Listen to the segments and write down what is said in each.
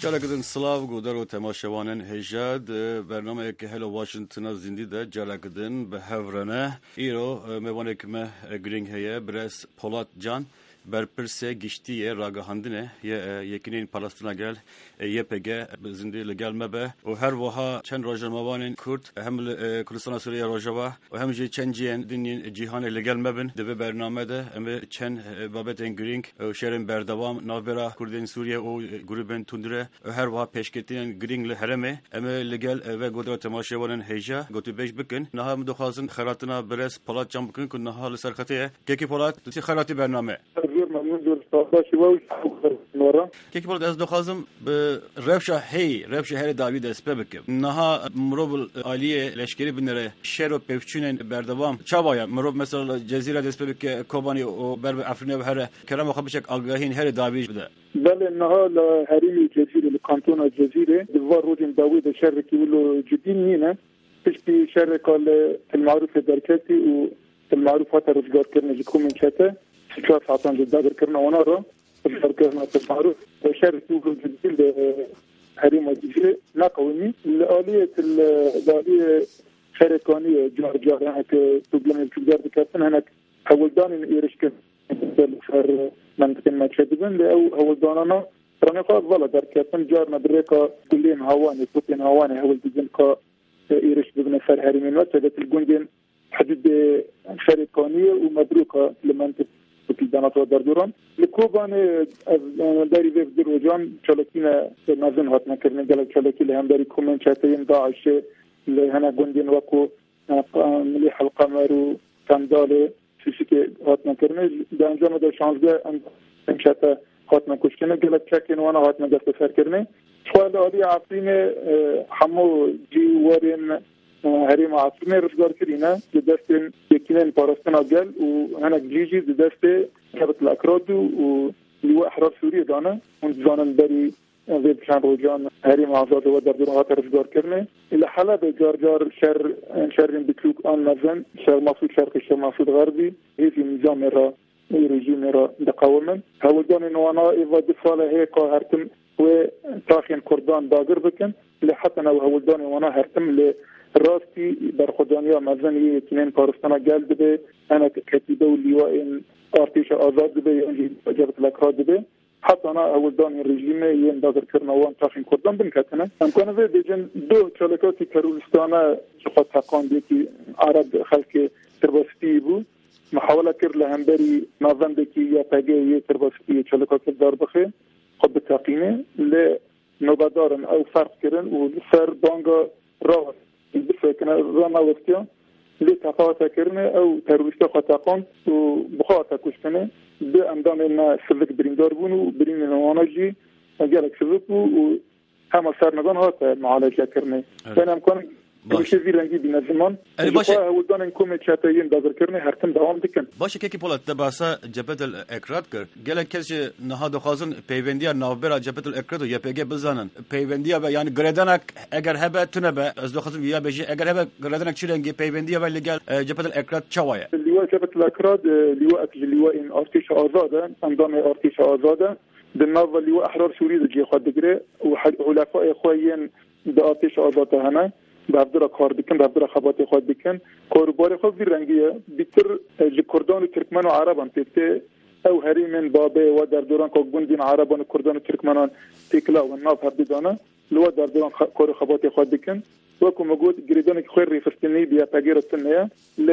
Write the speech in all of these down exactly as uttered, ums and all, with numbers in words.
جالگدن سلاو گودر و تماشاوانن هجاد برنامه که هلو واشنطن زندی ده جالگدن به هورنه ایرو میوانه که مه گرینگ هیه برس پولات جان بر پرسه گشتیه راگهاندنه یکینین پالاستنا گل یپگه زندی لگل مبه و هر وها چند روزه موانن کرد هم کردستان سوریه روزوا و هم جی چند جین دنیا جهان لگل مبن دو برنامه ده هم چند بابت گرینگ و شهرن بردوام نابرا کردین سوریه و گروبن تندره هر وها پیشکتین گرینگ لحرمه هم لگل و قدرت تماشاوانن هیجا گوتی بیش بکن نه هم دخوازن خراتنا برس پولات جام بکن که نه لسرخته کی پولات تی خراتی برنامه كيف برد از دخازم برفشة هي رفشة هي داوود اسبابك نها مروب عالیه لشکری بنره شهر و پیفچونن بردوام چاوایا مروب مثلا جزیره اسبابك کوبانی و برب افرینه و هر کرام خبشك آگاهین هر داوود بده بله نها لهريمي الجزيرة لقانتون الجزيرة دوار روجن داوود شهر كيلو جدين هنا تشبي شهر قال المعروف دركاتي والمعروف هذا رجال كرنا جكم من شتا شو ساعتان جدا كرنا ونارا رجال كرنا المعروف شهر كيلو جدين هريمي الجزيرة ناقومي الآلية الآلية شركانية جار جار هناك تبلغ الكبار بكاتن هناك أول دان يرشك بالفر منطقة ما تشددن لأو أول داننا راني قاعد ظل در كاتن جارنا بريكا كلين هواني توبين هواني أول دين كا يرش ببن فر هريمي الوقت الجندين حدود شركانية ومبروكة لمنطقة في دانات ودردوران لكوبان داري في دروجان شلكينا نازن هاتنا كرنا جل شلكي لهم داري كومن شاتين داعش اللي هنا جندين وكو مليح القمر وكندالة شيء هاتنا كرنا ده أنجام ده شانزه أن شاتا هاتنا كشكنا جل تشكين وانا هاتنا جل تفكر كرنا سؤال هذه عارفين حمو جي ورين هريم عاصمه رجال كرينا لدستن يكينين باراستنا جل وهنا جيجي لدست كابت الأكراد ولواء أحرار سوريا دانا ونزانا بري زي بشان روجان هريم عزاد ودردورات رجال كرنا إلى حلب جار جار شر شر بتلوك آن مزن شر مفروض شرقي شر مفروض غربي هذه نظام را رجيم را دقاومن هول دان نوانا إذا دفالة هيك هرتم وتاخين كردان داقر بكن لحتى نو هول دان وانا هرتم ل راستی برخودانیا مزنی کنن پارستانا گل بده انا کتیبه و لیوائن ارتش آزاد بده یعنی جبهت الاکراد بده حتی انا اول دان رژیم ین دادر کرنا وان تاخین کردان بنکتنه امکانه و دیجن دو چالکاتی کردستان شقات حقان دیکی عرب خلق ترباستی بود محاوله کرد لهمبری نظام دیکی یا پگه یه ترباستی چالکات دار بخه خود بتاقینه ل نوبدارن او فرق کردن و سر بانگا راه بفكنا زما وقتها اللي تفاوت كرنا او ترويست خطاقون وبخاطه كشتنا باندام ان سلك بريندار بونو برين نوانجي قالك سلكو وهم صار نظام هذا معالجه كرنا فانا امكان باشه زیرنگی بین زمان باشه ولدان انکم چاتاین دادر کرنه هرتم دوام دکن باشه کی پولات دباسا جبهت الاکراد کر گله کسی نه دخوازن پیوندیا نوبر جبهت الاکراد و یپگ بزنن پیوندیا و یعنی گردنک اگر هبه تنبه از دخوازن ویا بجی اگر هبه گردنک چرنگی پیوندیا و لگل جبهت الاکراد چوایا لیوا جبهت الاکراد لیوا اجل لیوا ان ارتش آزاده اندام ارتش آزاده بالنظر لیوا احرار سوري جي خد دغري وحلفاء اخوين بارتش آزاده هنا بعبدالله کار بکن بعبدالله خباتی خود بکن کاربار خود بی رنگیه بیتر جکردان و ترکمن و عربان تیته او هریمن بابه و در دوران که گندین عربان و کردان و ترکمنان تیکلا و ناف هر بدانه لو در دوران کار خباتی خود بکن و که موجود گریدانی که خیر ریفستنی بیا تغییر سنیه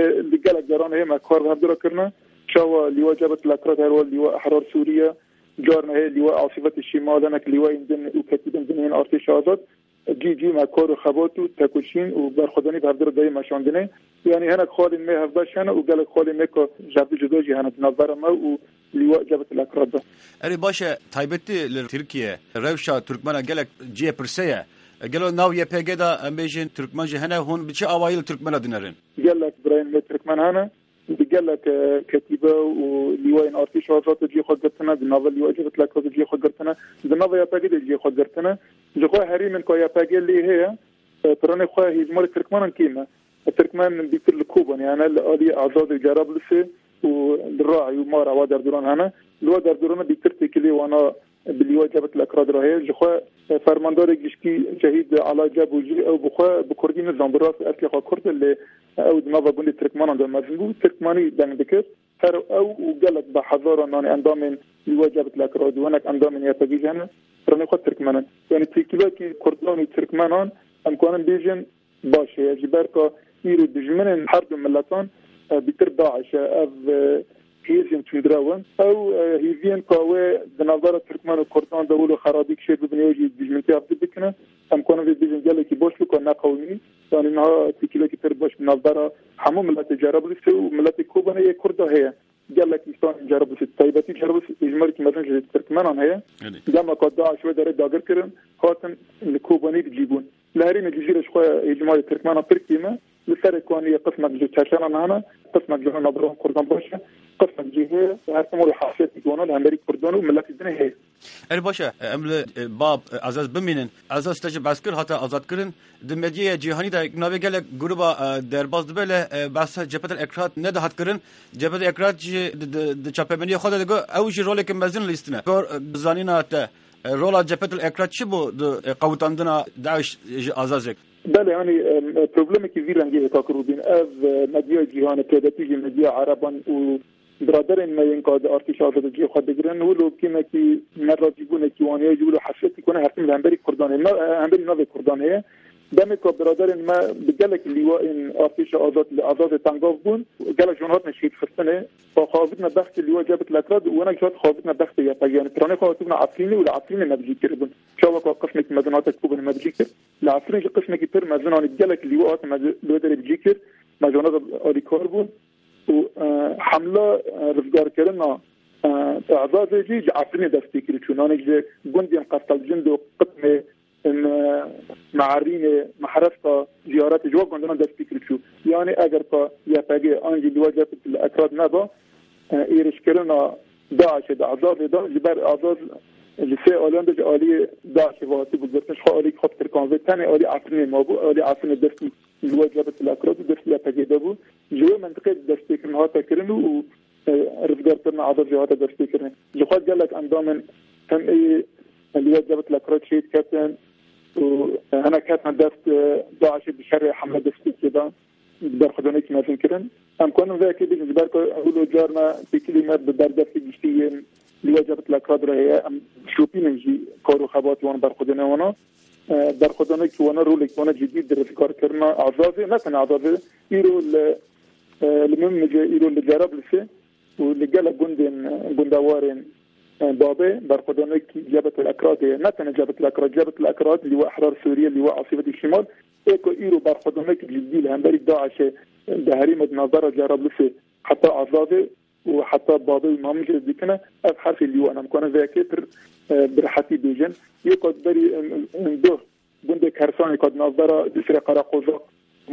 لگل جران هم کار بعبدالله کرنا شوا لیوا جبهت الاکراد هر لیوا احرار سوریه جارنا هي لیوا عاصفه الشمال انك لیوا اندن و کتیبن دنین ارتش آزاد جي جي ما كور خباتو تاكوشين وبرخداني بهدر داي ماشاندنه يعني هنا خالي ما هفباشن وقال خالي ميكو جاب جدوجي هنا تنظر ما ولواء جبهة الاكراد اري باشا تايبتي لتركيا روشا تركمانا قالك جي برسيا قالوا ناو يبيجي دا امبيجن تركمان جي هنا هون بشي اوائل تركمانا دينارين قال لك براين تركمان هنا قال لك كتيبه ولواء ارتش آزاد جي خود قرتنا بالنظر لواء جبهة الاكراد جي خود قرتنا بالنظر يبيجي جي خود قرتنا جوا هريمن كويا باجي اللي هي تراني خواه هجمار تركمان كيما التركمان بيكر الكوبان يعني الآلية أعزاد الجرابلسة والراعي ومار عوادر دوران هنا الوادر دوران بيكر تكلي وانا باللي جبهة الأكراد راهي جوا فرماندار گشتی شهید علا جابوجی او بخوا بکردی نظام براس اطلاق کرد اللي او دماغ بند ترکمان دو مزنبو ترکمانی دنگ دکر هر او وقالك بحضارة ناني اندامن يواجبت الاكراد وانك اندامن يتبيجن فرني خد تركمانان يعني تيكيلوكي كردان وتركمانان امكانن بيجن باشه جبركا يرو دجمنن حرب ملتان بتر داعش اف هيزن تندراون او هيفين قوي بنظارة تركمان وكردان دولو خرابيك شيء ببنيوجي دجمنتي عبد بكنا امكانن بيجن جالكي بوش لكو ناقومي يعني انها تيكيلوكي ترباش بنظارة حمو ملت جرب لسه وملت كوبا هي كردة هي قال لك إنسان جرب لسه طيبتي جرب إجمالي مثلا جد تركمان هي جامعة قد داعش ودار داقر كرن خاطن الكوباني بيجيبون لهرين الجزيرة شوية إجمالي تركمان تركي ما لسه كونية قسمة جو تشاشان هنا قسمة جو نبرهم كردان باشا قسمة جهة هرتمو الحاشية يكونوا لهمري كردان وملت الدنيا هي الباشا امل باب عزاز بمینن عزاز تجب عسكر حتى آزاد کرن دمدیه جهانی دا ناوی گله گروبا درباز دبله بس جبهه الاکراد ندهات کرن جبهه الاکراد د چاپمنی خود دگو اوج رول که مزن لیستنه کار زانینا ته رول جبهه الاکراد چی بو قوتاندنا داعش آزازک بله يعني بروبلم كبير عندي تاكرودين اف مديا جهان كادتي مديا عربا و برادر ما ينقاد ارتش آزاد جي خود بگیرن ولو كما كي مرة يقولون كي وانيا يقولوا حسيت يكون هرتم الهمبري كرداني الهمبري نوفي كرداني دمك برادر ما بقالك اللواء ارتش آزاد آزاد تنقاف بون قالك جونات نشيد فرسنه فخافتنا بخت اللواء جابت الاكراد وانا جات خافتنا بخت يا يعني تراني خافتنا عفريني ولا عفريني ما بيجي كربون شاوك قسمك مدناتك كوبن ما بيجي كر لا عفريني قسمك تر مزنان قالك اللواءات ما بيقدر بيجي كر ما جونات اري كاربون وحمله رفقار كرنا اعزاز جي عفريني دستي كر شونانك جي جندي قتل جندو قطمه معرين محرفة زيارات جوا عندنا ده فكر شو يعني أجر كا يبقى أنجي بوجه الأكراد نبا إيرش كرنا داعش ده عذاب ده جبر عذاب لسه أولان ده جالي داعش واتي بقدرتش خالي خاطر كان في ثاني أولي عفرين ما بو أولي عفرين دست بوجه الأكراد دست يبقى ده بو جوا منطقة دست كرنا هذا كرنا ورفقار كرنا عذاب جهات دست كرنا جوخات جالك أندامن هم إيه اللي وجبت الأكراد شيء كابتن وأنا كاتنا دست داعش بشرع حملة دستي كده بدار خدونيك ما تنكرن أم كانوا ذاك اللي جبارك أقولوا جارنا بكلمات بدار دستي جشتيين اللي وجبت الأكراد رهي أم شوبين نجي كارو خبات وانا بار خدونا وانا بار خدونيك وانا رولك وانا جديد در فكار كرنا عزازي لا تنا عزازي إيرو المهم نجي إيرو اللي جرب لسه واللي قال جندن جندوارين بابه برخدانك جبهة الأكراد نتنا جبهة الأكراد جبهة الأكراد اللي هو أحرار سوريا اللي هو عاصمة الشمال إيكو إيرو برخدانك جديد هنبري داعش دهريمة نظارة جرب لسه حتى عزازي وحتى بابه المامجة ذيكنا أبحث اللي هو أنا مكان ذاكر برحتي بيجن يقعد بري ندور بندك هرساني قد نظارة دسرة قراقوزاق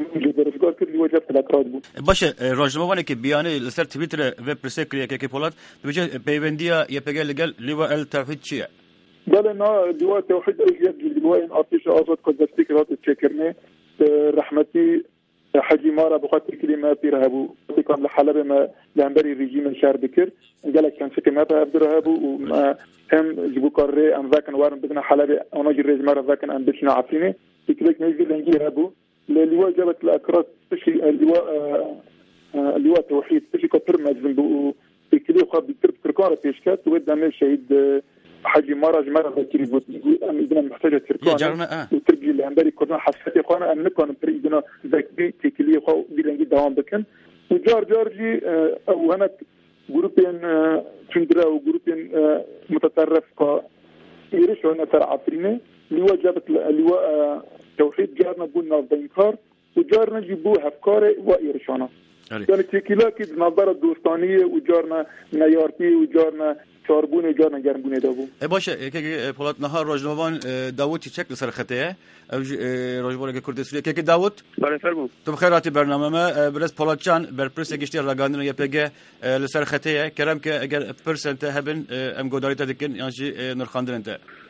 باشه راجنموانی که بیانیه لسر توییتر و پرسکریه که که پولاد بچه پیوندیا یه پگه لگل لیوا التوحید چیه؟ بله نه لیوا التوحید اجیب لیوا این آتش آزاد که دستی که هات تشکرنه رحمتی حجی مارا بخاطر کلمه پیرهبو کام لحلب ما لهمبري رژیم شهر بکر قالك كان سكن ما بهبرهبو و هم جبو قرر ام ذاك وارن بدنا حلب انا جريز مره ذاك ام بشنا عفينه فكرك نجي لنجي هبو اللواء جابت الأكراد تشي اللواء اللواء توحيد تشي كتر مزن بكلي وخاب بكتر تركارة تشكات ود عمل شهيد حاجي مرج مرة ذكري بقول أم إذا محتاجة تركارة وترجي اللي عندي كنا حسيتي قانا أم نكون إذا ذكري تكلي وخاب بيلنجي دوام بكن وجار جارجي أو هناك جروبين تندرا وجروبين متطرف كا يرشوا هنا ترى عفرينه اللواء جابت اللواء توحيد جارنا بولنا بينكار وجارنا جيبوها أفكار وإيرشانا يعني تكيلا كده نظرة دوستانية وجارنا نيارتي وجارنا شاربون وجارنا جربون دابو باشه که پولات نهار راجنوان داوود چک لسر خطه او راجبوله که کردستانی که داوود بله فرمون تو بخیراتی برنامه ما برس پولاتچان بر پرس گشتی راگاندن یا پگه لسر خطه کرم که اگر پرسنت هبن ام گوداری تدکن یعنی نرخاندن انت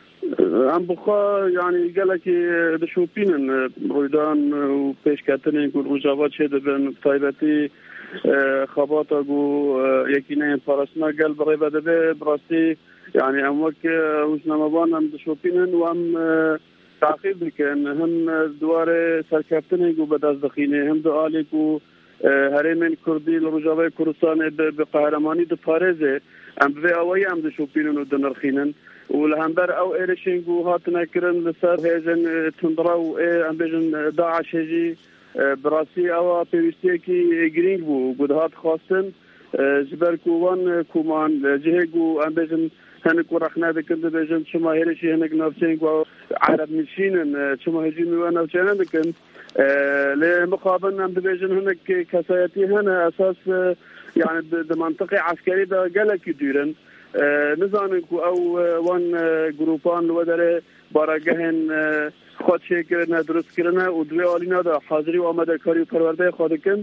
ام بخوا يعني قالك دشوبين رويدان وبيش كاتني يقول رجاوات شهد بن طيبتي خباطة جو يكينين فرسنا قال بريبا دبي براسي يعني ام وك وشنا مبان ام دشوبين وام تعقيب بكن هم دوار سركابتني جو بداز دخيني هم دوالي جو هرمين كردي الرجاوي كردستان بقهرماني دفارزه ام بي اوي ام دشوبين ودنرخينن والهمبر او ايرشينغو هاتنا كرن لسر هيجن تندراو ام بيجن داعش هجي براسي او بيستيكي جرينغ بو قد هات خاصن جبركو وان كومان جهيغو ام بيجن هنك ورخنا بكند بيجن شما هيرشي هنك نفسينغو عرب مشينن شما هجين وانا وشانا بكن لمقابل ام بيجن هنك كسايتي هنا اساس يعني بمنطقه عسكري دا قالك يديرن نزانكو او وان جروبان ودره باراگهن خود شکرنا درست کرنا و دوی آلینا دا حاضری و آمده کاری و پرورده خودکن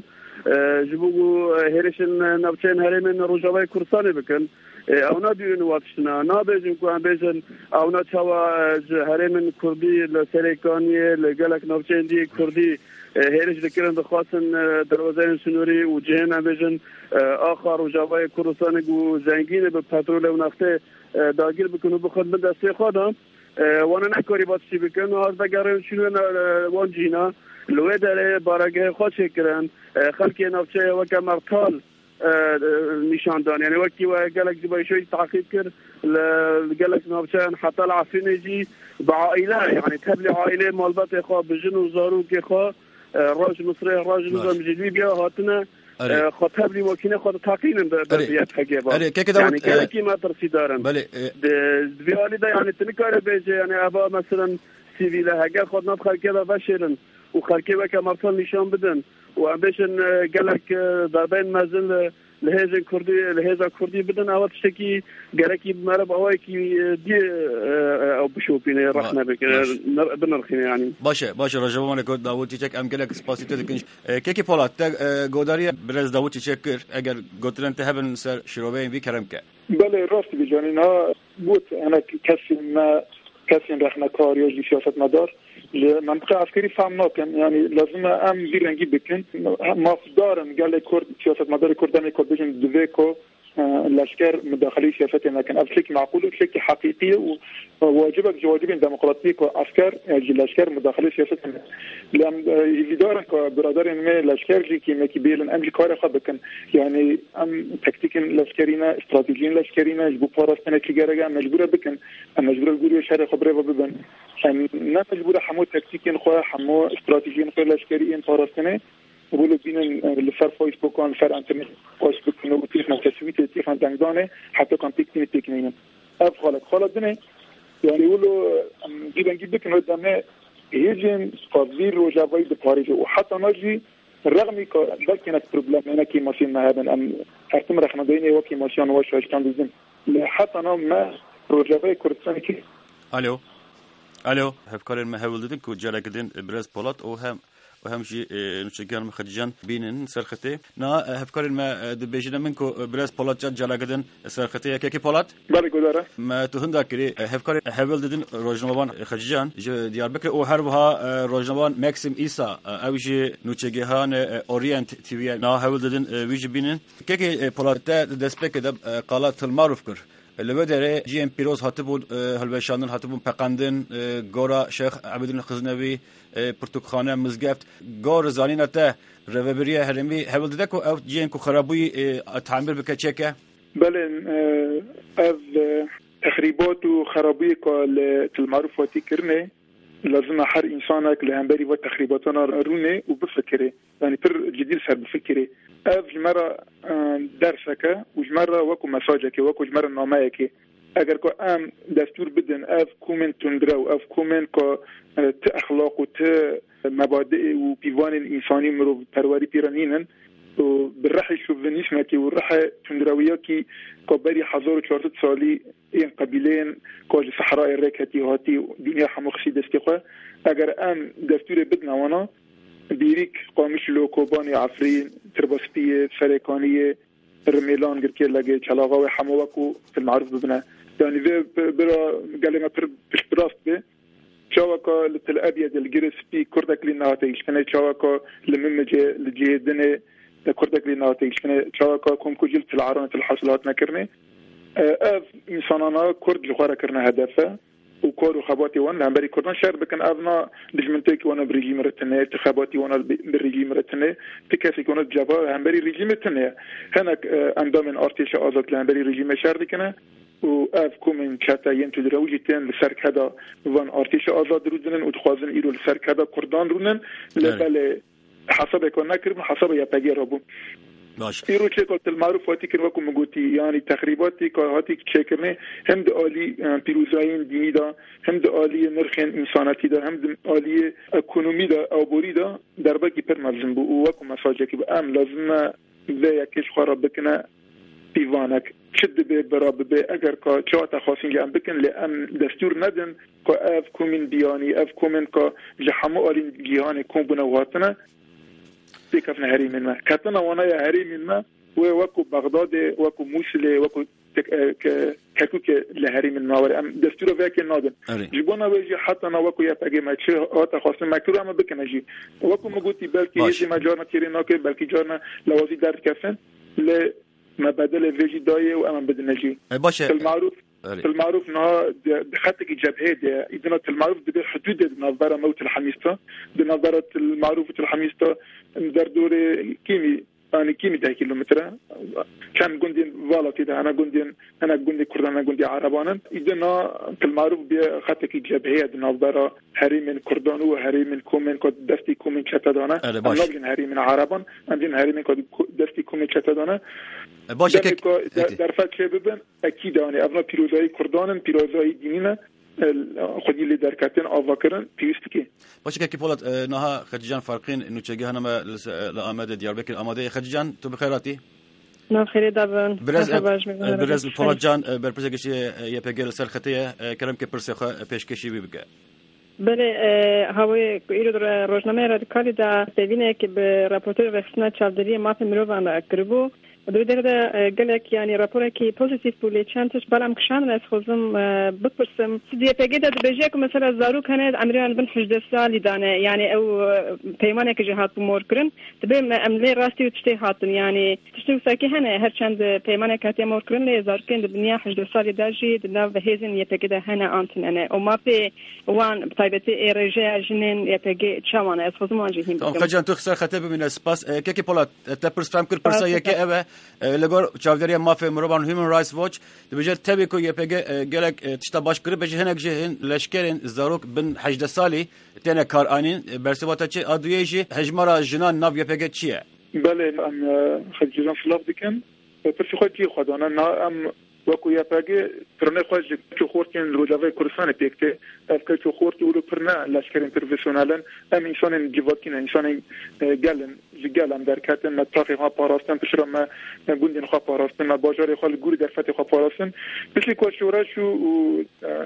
جبوگو هرشن نوچین هرمین روجاوی کردستانی بکن اونا دیون واتشنا نا بیجن کو هم بیجن اونا چاوا هرمین کردی لسریکانیه لگلک نوچین دی کردی هرش دکرن دخواستن دروازه سنوری و جهن هم بیجن آخر روجاوی کردستانی گو زنگین به پترول و نفته داگیر بکن و بخود من دسته خودم وانا نکاری باتشی بکن و از بگرن شنو وان جینا لوی داره بارگه خود شکرن خلکی نفچه وکا مرتال نشان دان يعني وكي قالك دبي شوي تعقيد كر قالك نفچه حتى العفين جي بعائله يعني تبلي عائله مالبات اخو بجن وزارو كي خو راج مصري راج نظام ليبيا هاتنا خاطب لي وكينا خاطر تاقين بديات حقيبه يعني كي ما ترسي دارن بيالي ده يعني تنكر بيجي يعني ابا مثلا سيفيل هاجا خد ندخل كده بشرن وخلكي وكا مرتل نشان بدن وامبيشن قالك ضربين مازل لهجن كردي لهجا كردي بدن او تشتكي قالك مرب اواكي دي او بشوبين رحنا بك بنرخين يعني باشه باشه رجبو من كود داوود تشك ام قالك سباسيتو دكنش كيكي بولات غوداريا برز داوود تشكر اگر قلت انت هبن سر شروبين بي كرمك بله راست بجانينا بوت انا كسي ما كسي رحنا كاريو دي سياسه مدار منطقه عسكري فهم ناكن يعني لازم ام بيرنجي بكن ما دارن قال كرد سياسه مدار كردان كردجن دويكو الاشكال مداخلي سياسات لكن افلك معقول وفلك حقيقي وواجبك جواجب ديمقراطيه كعسكر الاشكال مداخلي سياسات لان يدارن كبرادر ما الاشكال كي ما كبيرن ام كار خبكن يعني ام تكتيك العسكرينا استراتيجيين العسكرينا جو فارستنا كي جرجا مجبوره بكن مجبوره غوري شهر خبره ببن ان مجبوره حمو تكتيكين خو حمو استراتيجيين خو العسكريين فارستنا ولو بين الفر فيسبوك وان فر انترنت فيسبوك نو تيخنا تسويت تيخنا دانغدانه حتى كان تكنيك تكنين اف خالد خالدني يعني ولو جيبن جيبك انه دمه يجن قبيل روجاوي بباريس وحتى نجي رغم ذلك كانت بروبلم انا كي ماشين هذا ام احتمال احنا ديني وكي ماشين واش واش كان دزن حتى انا ما روجاوي كردستان كي الو الو هفكر ما هولدك وجالكدين بريس بولات او هم وهمشي نشجع مخرجان بينن سرختي نا هفكر ما دبيجنا منكو بريس بولات جالكدين سرختي كيكي بولات بالي قدره ما تهندا كري هفكر هولدين روجنوان خرجان دياربكر او هربها روجنوان ماكسيم إيسا اوجي نشجعان اورينت تي في نا هولدين ويجي بينن كيكي بولات دسبك دب قالات المعروف كر اللي بدره جي ام بيروز هاتبون هلبشانن هاتبون پقندن گورا شيخ عبد الخزنوي پرتوخانه مزگفت گور زانینته رهبری هرمی هول دکو او جي ام کو خرابوی تعمیر بکچکه بله از تخریبات و خرابی که المعروف واتی کرنه لازم هر انسانك لهمبري وتخريباتنا رونه وبفكره يعني تر جديد سر بفكره اف جمره درسك وجمره وكو مساجك وكو جمره ناميك اگر کو ام دستور بدن اف کومن تندرو اف کومن کو ت اخلاق و ت مبادئ و بيوان الانساني مرو پروری پیرانینن و بالرحي شوفينيزم كي والرحي تندرويه كي كبري حضور چهارصد سالي این قبیلین که صحرای رکتی هاتی دنیا حمخشی دستیقه اگر ام دستور بدنا وانا بیریک قامش لوکوبانی عفرین ترباستی سرکانی رمیلان گرکی لگه چلاغا و حموکو في المعروف ببنا يعني في برا قال لنا بش براست به شواكا لتل أبيض الجرس في كردك لناتيش كنا شواكا لممجة لجيدنا كردك لناتيش كنا شواكا كم كجيل العرانة الحاصلات نكرنا أف إنساننا كرد جوارا كرنا هدفه وكورو خباتي وانا هم بري كردان شهر بكن أبنا دجمنتك وانا بريجيم رتنه تخباتي وانا بريجيم رتنه تكاسي وانا جبا هم بري ريجيم رتنه هناك أندام من أرتيش آزاد لهم بري ريجيم شهر دكنا وأف كومن كاتا ينتو دروجتين لسرك هذا وان أرتيش آزاد رودنن وتخوازن إيرو لسرك هذا كردان رودنن لبلا حسب يكون نكرم حسب يبقى ربو إيرو شكل المعروف هاتي كن وكم مقولتي يعني تخريباتي كهاتي شكرني هم دالي بيروزاين ديني دا هم دالي نرخين إنساناتي دا هم دالي اقتصادي دا أو بوري دا دربكي پر ملزم بو وكم مساجة كي بأم لازم ذا يكش خراب بكنا بيوانك شد به براب به اگر که چهات خاصین جام بکن لام دستور ندن که اف کومین بیانی اف کومین که جحمو آلین جیهان کون بنواتنا بكف نهري من ما كاتنا وانا يا هري من ما ووكو بغداد وكو موصل وكو كاكوك لهري من ما ولا دستور فيك نادن جبونا ويجي حتى انا وكو يا باجي ما تشي هات خاص مكتوب اما بكنجي وكو مغوتي بلكي يجي ما جارنا تيريناك بلكي جارنا لوازي دار كفن ل ما بدل فيجي داي واما بدنجي المعروف المعروف انها بخطك جبهه ده اذا المعروف ده حدود نظاره موت الحميسته بنظاره المعروف الحميسته در دور كيمي أنا كيمي ده كيلومتر كان جندي والله ده أنا جندي أنا جندي كردان أنا جندي عربانا إذا المعروف بخطك جبهه ده نظاره هري من كردان وهري من كومن كود دستي كومن كتادانا أنا هري من عربان عندنا هري من كود دستي كومن كتادانا باشه که در فکر ببین اکید آنی اونا پیروزای کردانن پیروزای دینینا خودی لی درکتن آواکرن پیوستی که باشه که پولت نها خدیجان فرقین انو چگه هنما لآمده دیاربکر آماده خدیجان تو بخیراتی نه خیلی دابن برز برز پولت جان برپرسه کشی یه پگل سر خطیه کرم که پرسه پیشکشی بگه بله هوای ایرو در روزنامه رادیکالی دا ببینه که به راپورتور رخصنا چالدری ماف مروان کربو دو درده گلک یعنی راپوره که پوزیتیف بولی چندش بالام کشان از خوزم بپرسم سدیه پیگه داد بجه که مثلا زارو کنه عمریان بن حجده سالی دانه یعنی او پیمانه که جهات بمور کرن تبیم عملی راستی و تشتی هاتن یعنی تشتی و ساکی هنه هر چند پیمانه که مور کرن لی زارکن دنیا حجده سالی داجی دنا و هیزن یه پیگه ده هنه آنتن انه او ما پی وان بطایبتی ایرجه جنین یه پیگه چوانه از خوزم آنجی هم بگم خجان تو خسر خطه ببینه سپاس که که پولات تپرس فهم کر پرسا یکی اوه لگور چاودری مافه مروان هیومن رایتس واچ دبیجه تبی کو یپگه گلک تشتا باش کری بجه هنگ جهن لشکرین زاروک بن هجده سالی تنه کار آنین برسواتا چه ادویجی هجمارا جنان ناو یپگه چیه بله ام خجیران فلاف دکن پرسی خود چی خودانا نا ام وکو یپگه پرنه خود چو خورتین روجاوی کردستان پیکته افکار چو خورتی اولو پرنه لشکرین پروفیسیونالن ام انسان جواتین انسان گلن جگلم در کتن ما تافی ها پاراستن پشرا ما گوندین خواه پاراستن ما باجاری خواه گوری در فتی خواه پاراستن مثل که شورش و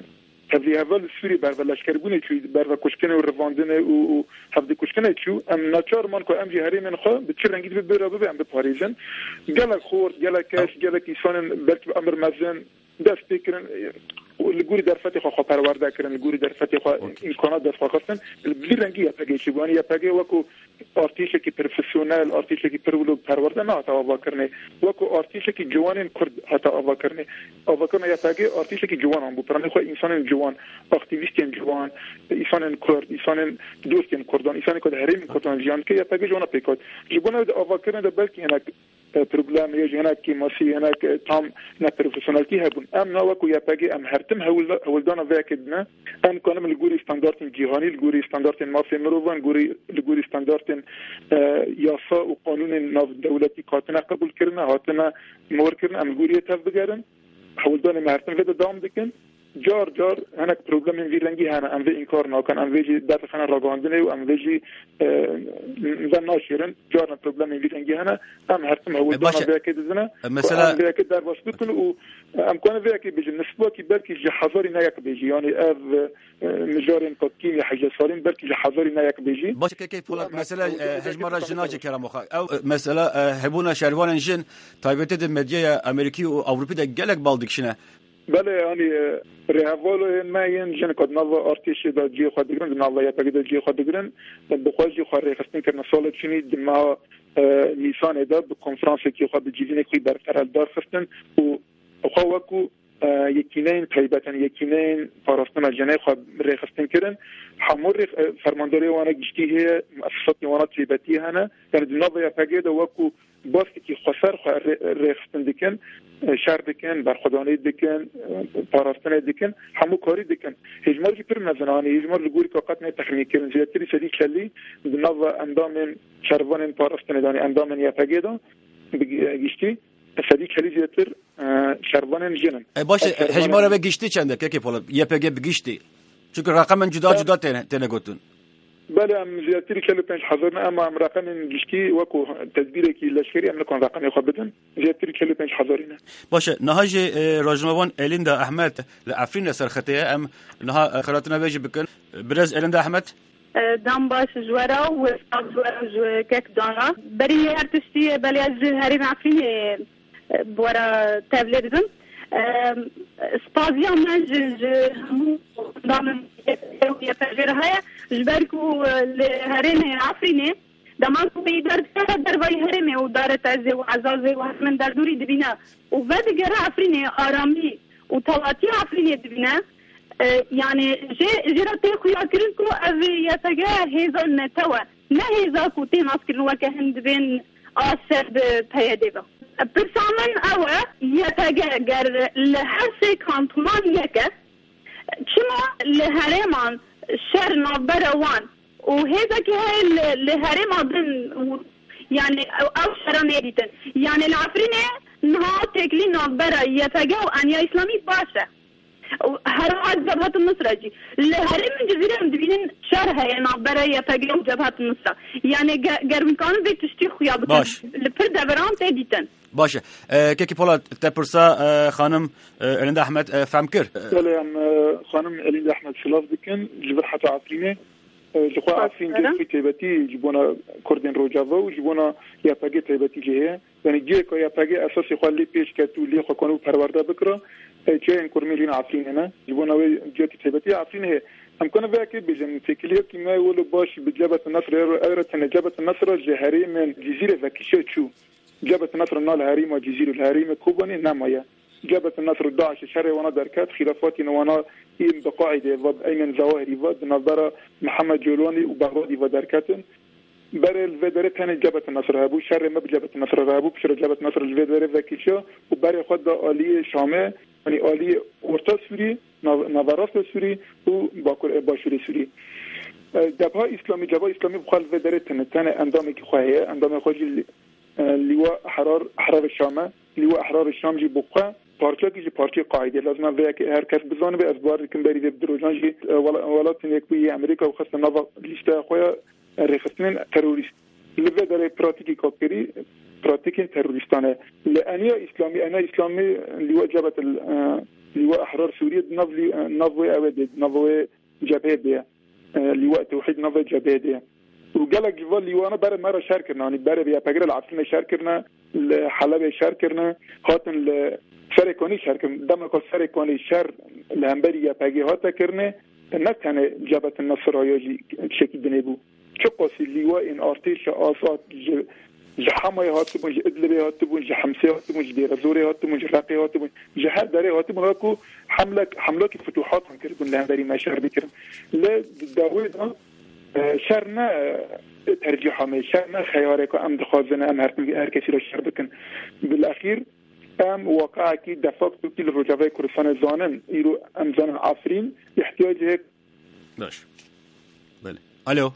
هذه اول سوری بر ولشکر گونه چوی بر و کشکنه و رواندنه و هفته کشکنه چو ام ناچار من که ام جهری من خواه به چه رنگی به برابه به ام به پاریزن گلک خورد گلک کش گلک ایسان بلکه امر مزن دست بکرن الجوري در فتح خو پرورده کردن الجوري در فتح خو امکانات دست خواستن بلی رنگی یپگی چیبانی یپگی وکو آرتیشه کی پروفسیونال آرتیشه کی پرولو پرورده نه تا آوا کرنه وکو آرتیشه کی جوانین کرد حتا آوا کرنه آوا کرنه یپگی آرتیشه کی جوان بو پرنه خو انسان جوان اکتیویستین جوان انسان کرد انسان دوستین کردان انسان که هریم کردان جان که یپگی جوانا پیکات جبونه آوا کرنه بلکی هناك پروبلم یه هناك کی ماسی هناك تام نه پروفسیونالتی هبون ام نه وکو یپگی ام هرتم هول هولدانا وکدنا ام کنم الجوري ستاندارد جهانی الجوري ستاندارد مافی مروان الجوري الجوري ستاندارد یاسا و قانون ناو دولتی کاتنا قبول کردن هاتنا مور کردن ام الجوري تف بگردن هولدانا مهرتم ودا دام دکن جار جار هناك پروبلم ویلنگی هنه ام وی انکار ناکن ام ویجی دفع خانه راگاندنه و ام ویجی زن ناشیرن جار پروبلم ویلنگی هنه ام هرتم هولدانا وکدزنه مثلا وکد در باش بکن و ام کنه وکی بيجي نسبة كي بركي جحظاري نايك بيجي يعني اف مجارين قدكين يا حاجة صارين بركي جحظاري نايك بيجي باش كيف فولاد مثلا هجمرة جناجة كلام أخا أو مثلا هبونا شهروان جن تايبتة المديا أمريكي أو أوروبي ده جالك بالدك شنا بله یعنی رهوالو ما ين قد نظر ارتش دا جي خود دگرن نظر یا پگید جی خود دگرن بخواهی جی خواهی رخصتن کرن سال چنی دما نیسان دا به کنفرانس کی خود جیزین خوی برقرار دار خستن و خواهوکو یکینین طیبتن یکینین پاراستن جنای خود رخصتن کرن حمور فرمانداری وانا گشتی هی مؤسسات وانا طیبتی هنه یعنی نظر یا پگید وکو باستی که خسر رخصتن دکن شهر دکن برخودانی دکن پاراستن دکن همو کاری دکن هجمار که پر نزنانی هجمار لگوری که قط نه تخمیه کرن زیادتری سدی کلی نظر اندام شروان پاراستن دانی اندام یا پگیدا گشتی سدی کلی زیادتر شروان جنن باشه هجمار به گشتی چنده که که پولاد یا پگی بگشتی چون رقم جدا جدا تنه گوتون بله ام زیادتری کلی پنج هزار نه اما ام رقم گشتی وکو تدبیری که لشکری ام نکن رقم خود بدن زیادتری کلی پنج هزارینه باشه نهاج راجموان الیندا احمد لعفرین سرخته ام نها خلاتنا بیج بکن برز الیندا احمد دام باش جوارا و جوارا كيك دانا بري هرتشتي بلي از هرين عفرين بورا تابليزم سبازيا ماج دام يا فجر هيا جبركو هرين عفرين دمانكو بيدار در باي هرمي ودار تعزي وعزازي ومن در دوري دبينا وبعد جرا عفرين آرامي وطلاتي عفرين دبينا يعني جي جرا تاخويا كرنكو أبي يتجاه هذا النتوى ما هذا كوتين أسكن وكهند بين أسر بتيادبا برسامن أوى يتجاه جر لحسي كانتمان يكا كما لهرمان شر نبروان وهذا كهاي لهرمان بن يعني أو شر ميريتن يعني العفرينة نها تكلي نبرا يتجاه أن يا إسلامي باشا هرات جبهة النصرة جي لهرم من جزيرة مدبينين شرها يعني عبارة يتجاو جبهة النصرة يعني جرم كانوا بيتشتي خويا بكن لبرد برام تهديتن باشه كيكي بولاد تبرسا خانم اليندا احمد فهم كر لا خانم اليندا احمد شلاف دكن جبر حتى عفرينه جخوا عفرين جل في تيبتي جبونا كردين روجافا وجبونا يا باجي تيبتي جهه يعني جي كو يا باجي اساسي خالي بيش كتو لي خو كانوا پرورده بكره چه کورمیلین عفرین نه جبونا وی جوتی تبتی عفرین هي امكانه بك بجن تكليه كما يقولوا باش بجبهه النصر ايرو جبهه النصر جهري من جزيره ذكيه شو جبهه النصر نال هريم وجزيره الهريم كوباني نمايا جبهه النصر داعش شرعي وانا دركات خلافات وانا يم بقاعده ضد ايمن زواهري ضد نظره محمد جولوني وبغدادي ودركات برای الفدرال تن جبهه النصر هبو شر ما بجبهه النصر هبو بشر جبهه النصر الفدرال ذکیشا و برای خود عالی شامه یعنی عالی اورتا سوری نوراست سوری و باکور باشوری سوری جبهه اسلامی جبهه اسلامی بخواد الفدرال تن تن اندامی که خواهی اندام خواهی لیوا احرار احرار شامه لیوا احرار الشام جی بخواه پارچه کی پارچه قاعده لازم ویا که هر کس بزنه به اخبار کم بری به دروجان جی ولات یکوی امریکا و خاصه نوا لیست خواه رخصتن تروریست لذا داره پراتیکی کاپری پراتیکی تروریستانه لانیا اسلامی انا اسلامی لیوا جبهه لیوا احرار سوریه نولی نوی اود نوی جبهه ده لیوا توحید نوی جبهه ده وقالك جوال لیوانا برای مرا شهر کرنا یعنی برای بیا پگر العاصمه شهر کرنا حلب شهر کرنا خاطن سرکانی شهر کرنا دم کو سرکانی شهر لهمبری یا پگی هاتا کرنه نه تنه جبهه النصر آیاجی شکی دنیبو چه قاسی لیوا این ارتش آزاد جحمای هاتبون ادلبی هاتبون جحمسی هاتبون دیر زوری هاتبون رقی هاتبون جهر داره هاتبون هاکو حمله حمله که فتوحات هم کردن لهمبری ما شهر بکرن ل داوود شهر نه ترجیح همه شهر نه خیاره که ام دخوازنه ام هر هر کسی را شهر بکن بالاخیر ام واقعا کی دفاق تو کل رجوای کردستان زانن ایرو ام زانن عفرین احتیاج هيك باش بله الو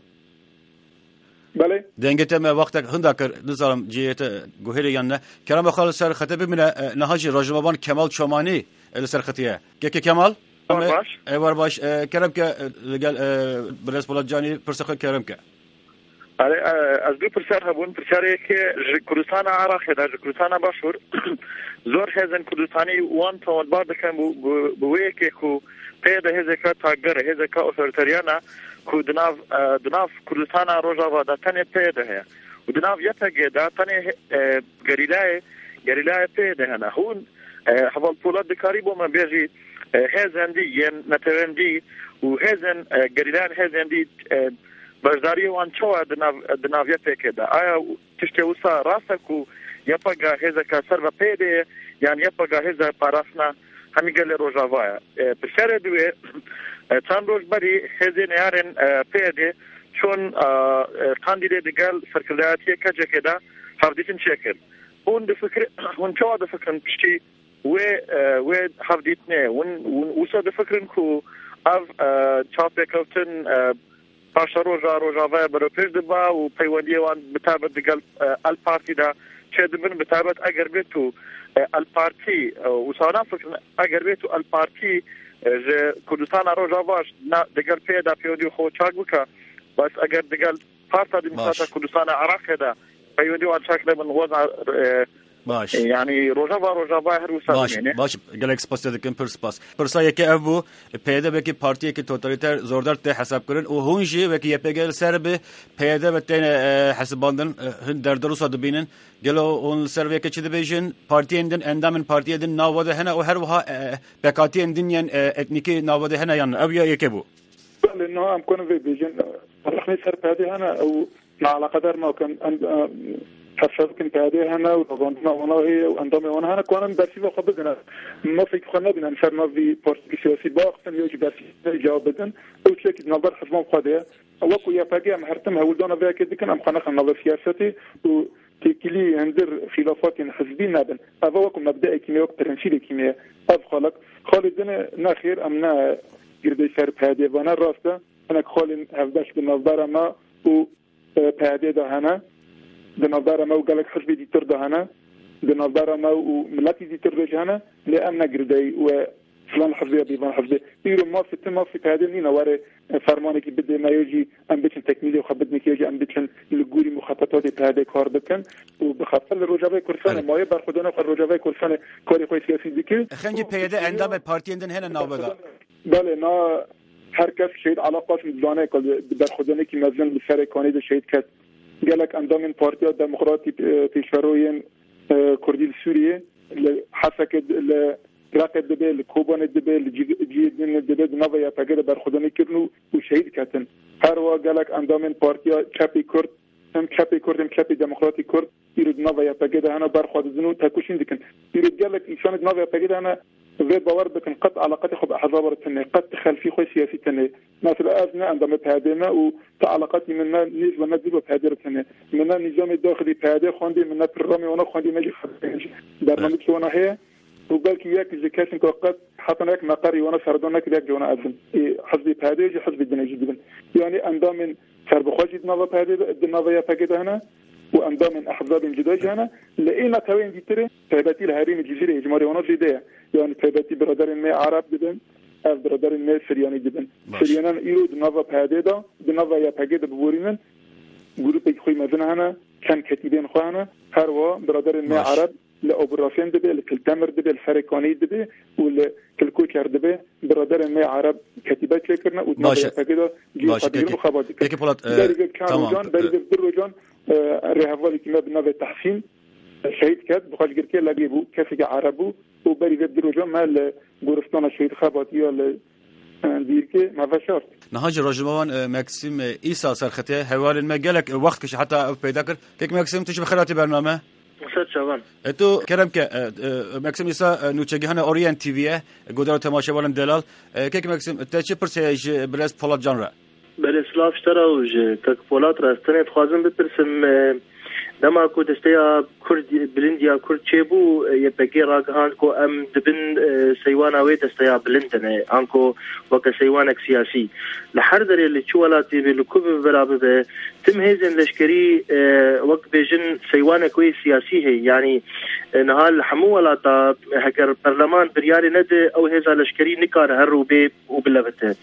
بله دنگت ما وقتك هنداكر نظام جيت جوهري يعني كلام خالص سر خطيب من نهاج راجمبان كمال شوماني سر خطيه كيك كمال باش ايوار باش كرمك قال برس بولجاني فرسخ كرمك آره از دو پرسر هبون پرسری که کردستان عراق در کردستان باشور زور هزن کردستانی وان تمام بعد کم بویه که کو پیدا هزه که تاگر هزه که اتوریتریانا کو دناف دناف کردستان روجاوا دا تنه پیدا هه و دناف یتاگه دا تنه گریلای گریلای پیدا هنه هون حوال پولاد دکاری با من بیجی هزندی ین نتوندی و هزن گریدان هزندی برداری وان چوا دناویه پیکده آیا تشتی وسا راسکو یپگا هزا کسر و پیده یعنی یپگا هزا پاراسنا همی گل روزاوایا پسر دوی چند روز بری هزین یارن پیده چون قاندیده دگل سرکلیاتی کجا کده هفدیتن چکر اون دفکر اون چوا دفکرن پشتی و و هفدیتنه اون وسا دفکرن کو اف چاپه کوتن پاشا روزا روزاوایا برو پیش دبا و پیوندی وان بتابت دگل الپارتی دا چه دبن بتابت اگر بیتو الپارتی وسانا فکر اگر بیتو الپارتی ج کردستان روزاواش دگل پیدا پیودی خو چاک بکا بس اگر دگل پارتا دموکراتیا کردستان عراق دا پیودی وان چاک من وضع باش يعني روجافا روجافا هر وسط باش باش گلک سپاس دکن پر سپاس پرسا یکی ابو پیدا به کی پارتی کی توتالیتر زوردار ته حساب کرن و هونجی و کی یپگل سر به پیدا به تن حساباندن هن در دروس دبینن گلو اون سروی کی چه بیجن پارتی اندن اندامن پارتی اندن ناوده هنا و هر وها بکاتی اندن ین اتنیکی ناوده هنا یان ابو یکی ابو لانه ام كون في بيجن رخني سر هذه هنا او على قدر ما كان حسب كنت هذه هنا وطبعا وانا هي وانضم وانا هنا كنا برسي وخبزنا ما في خلنا بنا نشرنا في بورتugيسي باخت يجي برسي جواب بدن او شيء نظر حسب قضيه وقو يا باقي محرتم هولدونا بها كده كان خلنا خلنا سياستي وتكلي عندر خلافات حزبين نبن هذا وقو مبدئي كيمياء وترنشيل كيمياء افخلق خالدنا ناخير امنا قردي سر هذه وانا راسته انا خالد هفداش بالنظر ما و هذه ده هنا بنظر ما وقالك حزب ديتر دهنا بنظر ما وملاتي ديتر دهنا لأن قردي وفلان حزبية بيفان حزبية يرو ما في تما في هذا نينا واره فرمانك بدي ما يجي أم بيتن تكميلي وخبدني كيجي أم بيتن لجوري مخططات هذا كار دكان وبخاطر الرجاوي كل سنة ما يبر خدنا في الرجاوي كل سنة كاري خوي سياسي ذكر خنجي بيدا عندما البارتي عندنا هنا نابغا بله نا هر کس شهید علاقات مدلانه کل در خدانه کی مزن بسر کانید شهید کرد گلک اندام پارتیا دموکراتی پیشروین کردی سوریه حسک لرقد دبه لکوبان دبه لجیدن دبه نویا پگه بر خدانه کرنو و شهید کردن هر وا گلک اندام پارتیا چپی کرد هم چپی کرد هم چپی دموکراتی کرد ایرود نویا پگه دهنا بر خود زنو تکوشین دکن ایرود گلک ایشان نویا پگه دهنا في باور بكن قد علاقات خب احزاب التنميه قد تخلفي خوي سياسي تنميه مثلا ازنا عندما بهادنا وتعلقاتي منا نسبه نزيد بهادر التنميه منا نظام الداخلي بهادر خوندي منا برنامج وانا خوندي مجي برنامج وانا هي وبالك وياك زكاسن قد حطنا لك مقري وانا سردونك لك وانا اذن حزب بهادر حزب الدنيا جدا يعني اندام سربخوجي دنا بهادر الدنيا فكده هنا وانضم من احزاب جديده هنا لقينا توين ديتري تباتي الهريم الجزيره اجمالي ونص ديه يعني تباتي برادر ما عرب جدا اف برادر ما سرياني جدا سريانا يرود نوفا بهاديدا بنوفا يا باجيدا بورينن جروب خوي مدنا هنا كان كتيبين خوانا هروا برادر ما عرب لاوبراسيون دبي لكلتمر دبي الفريقاني دبي والكلكوكر دبي برادر ما عرب كتيبات شكرنا ونوفا باجيدا جي قدير مخابرات تمام بالرجان الرهافالي كما بنوفا تحسين شهيد كات بخاش قركي لاجيبو كافي عربو وبري بدرو جمع گورستان شهید خباتی یا دیرکه ما فشارت نهاج رجوان ماكسيم عيسى سرخته حوالي المجالك وقت كش حتى پیدا کر که ماكسيم تش بخيراتي برنامه مسد شبان تو كرم که ماكسيم عيسى نوچگهانه اورينت تي في گودار تماشاوان دلال که ماكسيم تچ پرسیج بلاس پولاد جانرا بلاس لاف اشترا وج تك پولاد راستنه خوازم بپرسم دما کو دستیا کرد بلندیا کرد چبو یپگی راگهان کو ام دبن سیوانا وی دستیا بلندنه انکو وک سیوانک سیاسی لحر دري اللي چولاتي بالكوب برابه تم هيزن لشكري وقت بيجن سيوانك وي سياسي هي يعني نهال حمو ولا تا هكر برلمان برياري ند او هيزا لشكري نكار هرو بي وبلبته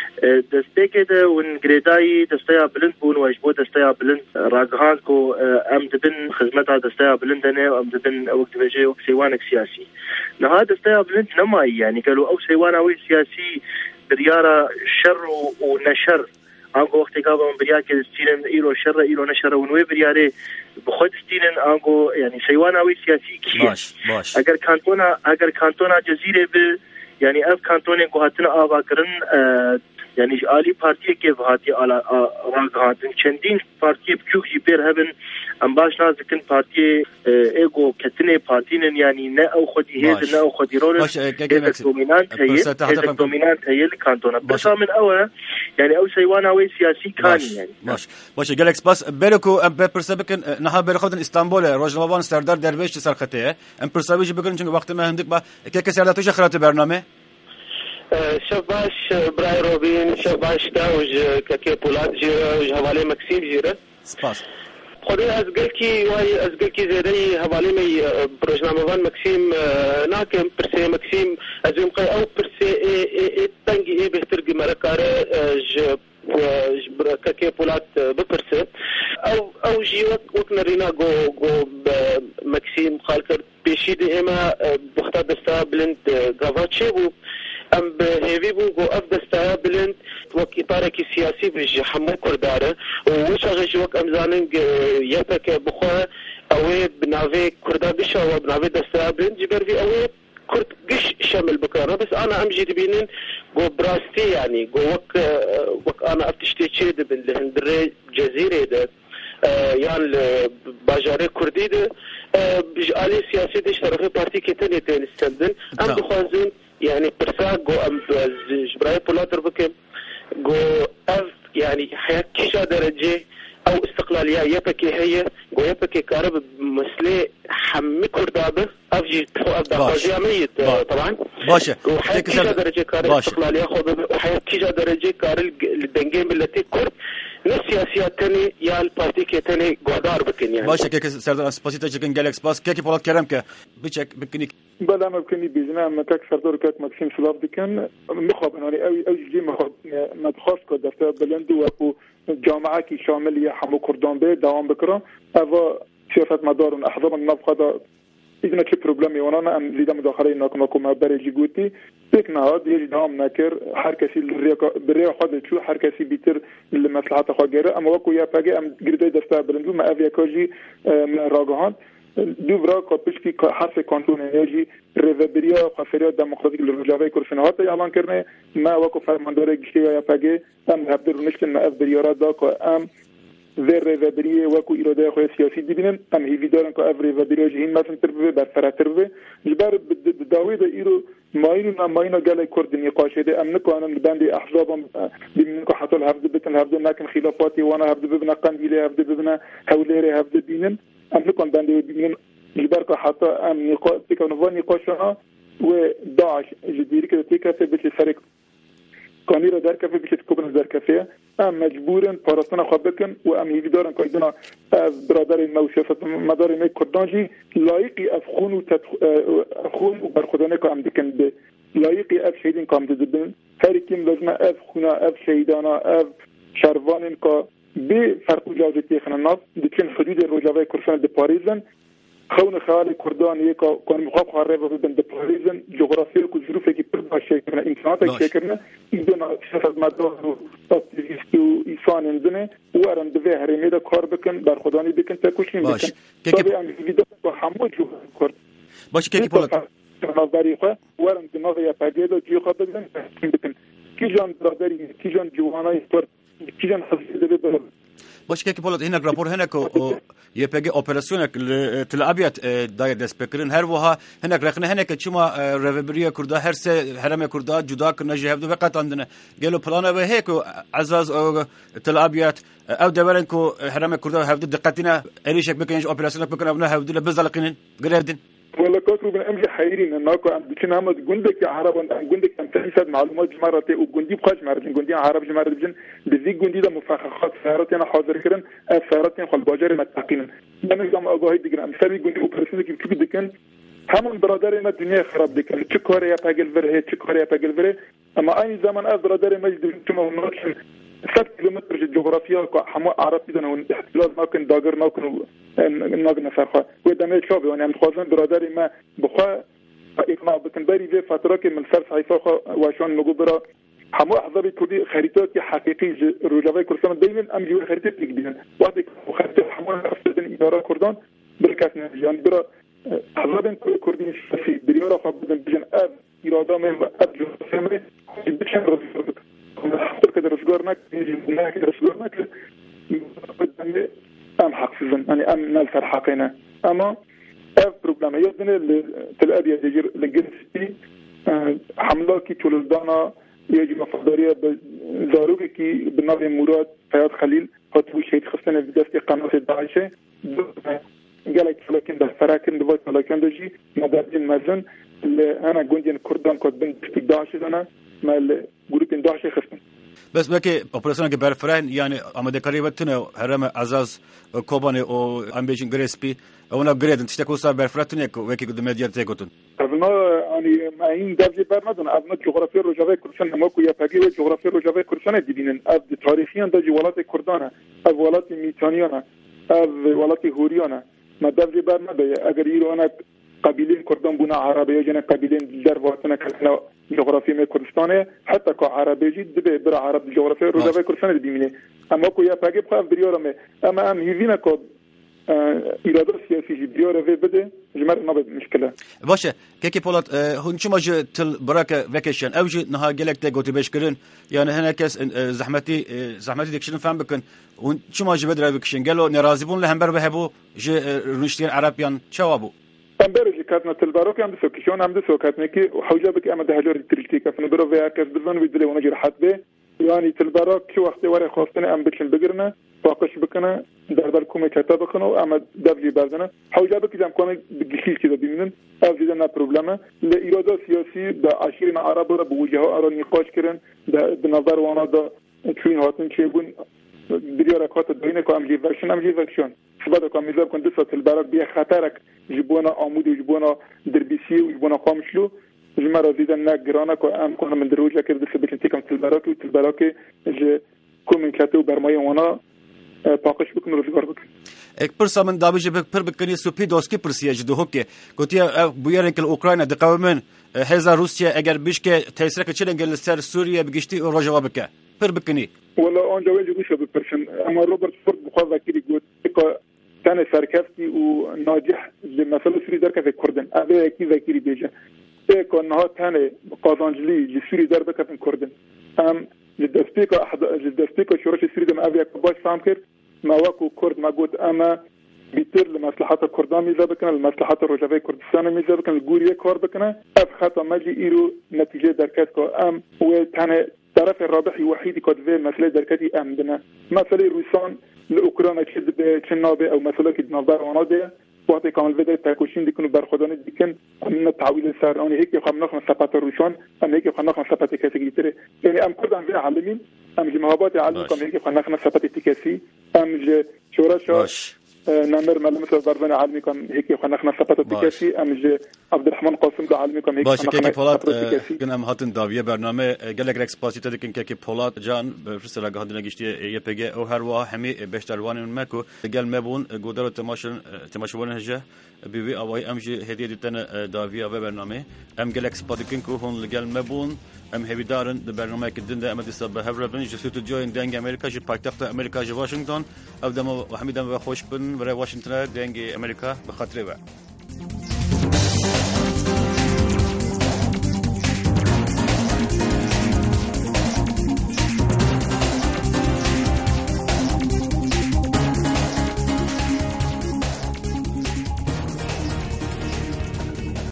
دستيكده ون غريداي دستيا بلند بون واجبو دستيا بلند راغهان كو ام دبن خدمتها دستيا بلندنه ام دبن وقت بيجي وقت سيوانك سياسي نهال دستيا بلند نماي يعني قالوا او سيوانا وي سياسي بريارة شر ونشر آنگو وقتی که با بریا که استینن ایرو شر ایرو نشر ونوی بریاره بخود استینن آنگو یعنی سیوان اوی سیاسی کیه باش باش اگر کانتونا اگر کانتونا جزیره به یعنی اف کانتون کو هاتن آوا کرن یعنی عالی پارتی که وهاتی علا راغاتن چندین پارتی بچوخی پر هبن ام باش نازکن پارتی ایگو کتنه پارتینن یعنی نه او خودی هیز نه او خودی رول باش هیز دومینانت هی هیز دومینانت هی کانتونا بس من اول يعني او سيوان اوي سياسي كان يعني باش باش جالكس باس بيركو ام بيرسبكن نها بيرخدن اسطنبول روجنوان سردار درويش سرخته ام بيرسبيج بكن چون وقت ما هندك با كيك سيادة توش خرات برنامه شباش براي روبين شباش تاوج ككي بولات جيرا حوالي مكسيم جيرا سپاس خودی از گل کی وای از گل کی زیادی حوالی می برنامه مکسیم ناکم پرسه مکسیم از اون قی او پرسه تنگی ای بهتر گمرکاره ج ككي بولات ببرسه او او جي وقت وقت نرينا جو جو مكسيم خالكر بيشيد اما بختا دستا بلند غافاتشيبو ام بهيفي بو جو اف دستا بلند وكي طاركي سياسي بج حمو كرداره وش غش وقت امزاننج يبك بخوا او بنافي كردا بشا وبنافي دستا بلند جبر في او كرت قش شمل بكره بس انا امجي دبينين جو براستي يعني جو وك وك انا افتشتي تشيد بالهندري جزيره ده يعني باجاري كردي ده بجالي سياسي دي شرفي بارتي كتني تنستندن ام بخوازين يعني برسا جو ام جبراي بولاتر بكم جو اف يعني حياه كيشا درجه او استقلاليه يبكي هي جو يبكي كارب مسلي حمي كردابه افجي افضل ميت طبعا باشه وحياه كيشا درجه كار استقلاليه خذ وحياه كيشا درجه كار الدنجين التي كرد نسياسيات تاني يا البارتي كتاني قدار بكن يعني باشه كيك سردار سباسيتا جكن جالكس باس كيكي بولات كرم ك بيشك بكنيك بلا ما بكني بيزنا ما كاك سردار كاك ماكسيم سلاف دكن مخاب يعني اوي اوي جي مخاب ما تخاف كدفتا بلندو وكو جامعه كي شامل حمو كردان به دوام بكره اوا سياسات مدار احزاب النفقه إذا شيء بروبلمي وانا أم زيدا مداخلين ناكم أكو بريجي قوتي تكنا هاد يجي دام نكر هر كسي بريا خد شو هر كسي بيتر لمصلحة خاجرة أما وكو يا باجي أم جريدة دستا بلندو ما أبي كاجي من راجعان دوبرا كابش كي حرف كانتون يجي ريفبريا خفريا ديمقراطيك للرجاوي كورفنهات يعلن كرنا ما وكو فرماندار جشتيا يا باجي أم هبدر نشتن ما أفبريا داك أم ذر ريفابريه وكو إرادة خوي سياسي دبنن أم هي فيدارن كا أف ريفابريه جهين مثلا تربيه برفرة تربيه جبار بداوي ده إيرو ماينو ماينو جالي كرد نقاش ده أم نكون أنا بدندي أحزابهم بمنكو حتى الهفد بتن هفد لكن خلافاتي وأنا هفد ببنا قنديلة هفد ببنا هوليري هفد بينن أم نكون بندي بينن جبار كا حتى أم نقاش تكون فان نقاشها وداعش جدير كده تيكا في بيت الفريق كانيرا در كافي بيت كوبن در كافيه ام مجبورن پاراستنا خابكن و ام هيدارن كايدنا از برادر الموشفت مدار مي كردانجي لايقي افخون و افخون و برخدانه كام دكن به لايقي اف شهيدين كام ددبن هر كيم لازم اف خونا اف شهيدانا اف شروانن كا به فرق جاوزتي خناس دكن حدود الرجاوي كرفان دي باريزن خون خالي كردان يكا كان مخاف خاربه بدن دي باريزن جغرافيا كو ظروف كي بربا شيكنا امكانات شيكنا بدنا شفت مدار تاكتيستو انسان انزنه وارن دفه هرمي دا کار بکن بر خدانی بکن تا کشیم بکن طبعا ام ویدیو با همو جو کرد باشه كيكي بولات نظری خو وارن دماغ یا پاگیلو جو خو بگن بکن کی جان برادری کی جان جوانای پر کی جان حسید به باش كيكي بولات هناك رابور هناك يبقى اوبراسيونك تلعبيات داي دسبكرين هر وها هناك رخنا هناك تشما ريفبريا كردا هر سه حرم كردا جدا كنا جهبدو فقط عندنا قالوا بلانا به هيك عزاز تلعبيات او دبرنكو حرم كردا هبدو دقتنا اريشك بكنج اوبراسيونك بكنا ابنا هبدو بزلقين قريدن ولا كاترو بن امجي حيرين انكو عند كنا مد جندك عرب عند جندك تنسد معلومات جمرتي وجندي بخاش معرض جندي عرب جمرت بجن بزي جندي ده مفخخات سيارتنا حاضر كرن سيارتنا خل باجر متقين لما جام اغاهي دغنا مسبي جندي اوبريشن كي كي دكن همون برادر ما الدنيا خراب دكن تشكور يا باجل فر هي تشكور يا باجل فر اما اي زمان از برادر ما تشمو نوش ستة كيلومتر جغرافيا حمو عرب بدنا واحتلال ما كان داغر ما كان ناقنا فرخه ودنا شوبي وانا مخازن برادر ما بخا اقناع بكن بري في فتره من صرف حيفا واشون نغبره همه احزاب کردی خریطاتی حقیقی روجاوی کردستان دینن ام جوی خریطه تکبیدن وقتی خریطه همه افتادن اداره کردان برکت نه یعنی برا احزاب کردی شخصی بریارا فقدن بجن اب اراده من و اب جسمه بچن رزگار حتی که رزگار نکنه نه که رزگار نکنه ام حقسزن يعني ام نلفر حقنا اما اف بروبلم يدنا تل ابيض يجر لجنسي حملاكي تولدانا يجي مفضليه ضروري كي بالنظام مراد فياض خليل هاتو شيء خصنا بدايه قناه داعش قالك لكن ده فراكن دفاع لكن دجي مدارجين مازن انا جندي كردان كنت بنت داعش انا مال جروب داعش خصنا بس بلکه اپراسیون که برفرین یعنی آماده کاری وقتونه هرم عزاز کوبانی او امبیشن گریسپی اونا گریدن تشته کوسا برفرتونه که وکی کد مدیار تکوتون. اونا یعنی این دفعه برنامه اونا جغرافی روجاوی کردستان نماکو یا پگی و جغرافی روجاوی کردستان دیدینن. از تاریخیان داشت ولات کردانه، از ولات میتانیانه، از ولات هوریانه. ما دفعه برنامه اگر ایران قبیله کردان بنا عربی جن قبیله در وطن کردن جغرافی می کردستانه حتی که عربی جد به بر عرب جغرافی روزای کردستان دیمینه اما کو یا پاگی بخواه بریارمه اما ام هیوینا که اراده سیاسی جی بیاره وی بده جمر نبود مشکله باشه که کی پولات هون چه ماج تل براک وکشن اوج نها گلک ده گوتی بش کرن یعنی هنا کس زحمتی زحمتی دکشن فهم بکن هون چه ماج بدر وکشن گلو نرازیبون له همبر بهبو ج رونشتین عربیان چوابو امبارح كاتنا تلباروك عند سوكيشون عند سوكاتنيكي وحوجابك أما دهجور تريشتيكا فنبرو فيها كاس بزن ويدلي ونجر حد به يعني تلباروك شو وقت ورا خاصتنا أم بتشن بقرنا واقش بكنا دربالكم كتابكنا أما دبلي بعدنا حوجابك إذا كنا بجيل كذا بيمنن أفضلنا بروبلما لإرادة سياسي بعشرين عرب ولا بوجهه أرى نقاش كرن بنظر وانا دا توين هاتن شيبون بريارة كات الدينة كام جيفكشن أم جيفكشن سبادة كام ميزاب كنت سات البارك بيا خطرك جبونا عمود وجبونا دربيسي وجبونا قامشلو جمرة زيدا نجرانا كأم كنا من دروجة كده بس بكنتي كم البارك والبارك ج كم من كاتو برماي وانا باقش بكن رزقار بكن. एक परसा من दाबिज बक पर बकनी सुपी दोस्की परसिया जदो होके कोतिया बुयर انکل اوکراینا دقاومن هزار روسیا اگر بشکه تیسرک چلنگ لسر سوریا بگشتی او جواب بک پر بکنی ولا اون جواب جو شو برشن اما روبرت فورد بخوا ذكري قلت ثاني سركفتي وناجح لمثلا سوري دركه في كردن ابي كي ذكري بيجا اكو انها ثاني قازانجلي لسوري دربكه في كردن ام للدستيكا احد للدستيكا شورش سوري دم ابي باش فامكر ما واكو كرد ما قلت اما بيتر لمصلحات الكردان ميزا بكنا لمصلحات الرجاوي كردستان ميزا بكنا الجوريه كور بكنا اف خطا ماجي ايرو نتيجه دركاتكو ام وثاني الطرف الرابحي وحيد قد في مسألة دركتي أم بنا مسألة روسان لأوكرانيا تشد بتشنابه أو مسألة كده نظر ونادي وقت كامل بدأ تاكوشين ديكونوا برخدان ديكن من التعويل السر أنا هيك يخم نخم سبات الروسان أم هيك يخم نخم سبات كاسيتري يعني أم كردان في عالمين أم جمهابات عالم كم هيك يخم نخم سبات تكاسي أم ج شورش نمر ملمس برزان عالمي كم هيك يخم نخم سبات تكاسي أم ج عبد الرحمن قاسم ده عالمي كم هيك باشه که پولاد کنم هاتن داویه برنامه گلگ رکس پاسیت دکن که پولاد جان فرسلا گهدن گشتی یه پگه او هر وا همی بهتروان مکو گل مبون گودر تماشن تماشون هجه بیوی اوای امجی هدیه دیتن داویه و برنامه ام گلکس پادکن کو هون گل مبون ام هوی دارن برنامه کدن ده امدی سب هفر بن جسوت جوین دنگ امریکا جی پایتخت امریکا جی واشنگتن او دم و حمیدم و خوش بن برای واشنگتن دنگ امریکا به خاطر و